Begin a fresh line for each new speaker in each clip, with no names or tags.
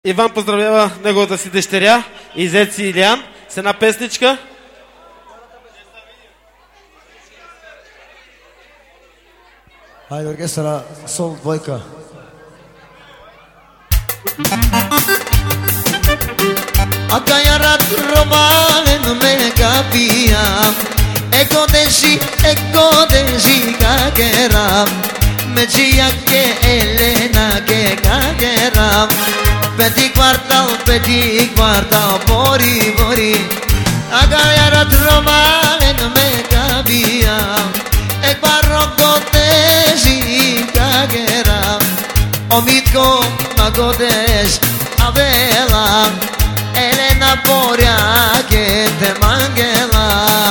Иван поздравява неговата си дъщеря и зет си Илиян с една песничка.
Хайде, оркестъра, сол двойка.
Ακαγιάρα τρομάλεν με καπία Εκοντεζί κακέρα Με τζία και Ελένα και κακέρα Πέτη κουάρταλ, μπορεί Ακαγιάρα τρομάλεν με καπία Εκπαροκοντεζί κακέρα Ο μήτκο μαγκοντες αβέλα Elena Boria che te mangela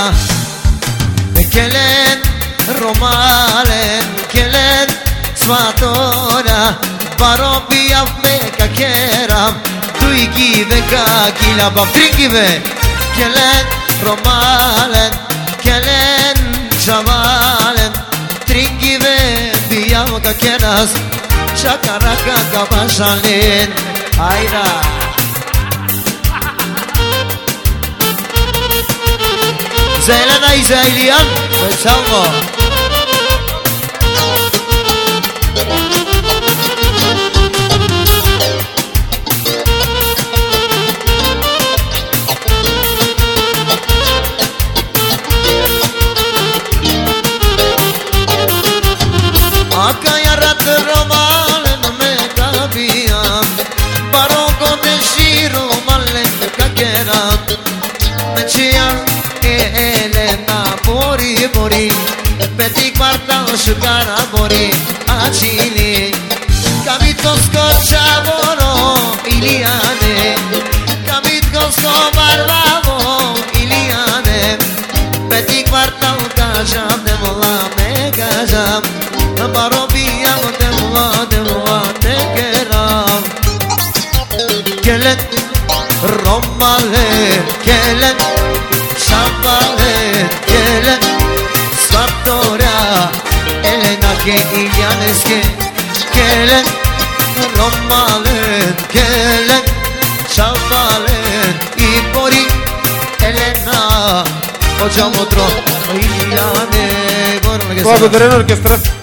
Kelen Romalen Kelen Svatora Barobia me kakera Tu igive kakila Bavdringive Kelen Romalen Kelen Shavalen Tringive Biam kakeras Shakaraka kabashalin Hayda Zelena y Zailian, pues algo. Ακαγιάrat romalen me kabiam, baroko de shiro malen kakerat, me chiar. Elena μπορεί Πέτη κουάρταλ σουγκάρα μπορεί Ατσίλι Καμίτκο σκότσα μπορώ Ηλιάνε Καμίτκο σκοβαρβάβω Ηλιάνε Πέτη κουάρταλ κάζαμ Δε μολά με κάζαμ Παροπία μου δε μολά τε κεράμ Κελέν Ρόμαλε Κελέν Σαβάλεν, Κελέν, Σβαρτορά Ελένα και Ηλιάνες και Κελέν, Ρόμαλεν, Κελέν, Σαβάλεν Υπόρη, Ελένα, ο Τζαμότρο, Ηλιάνε
Благодаря на оркестра.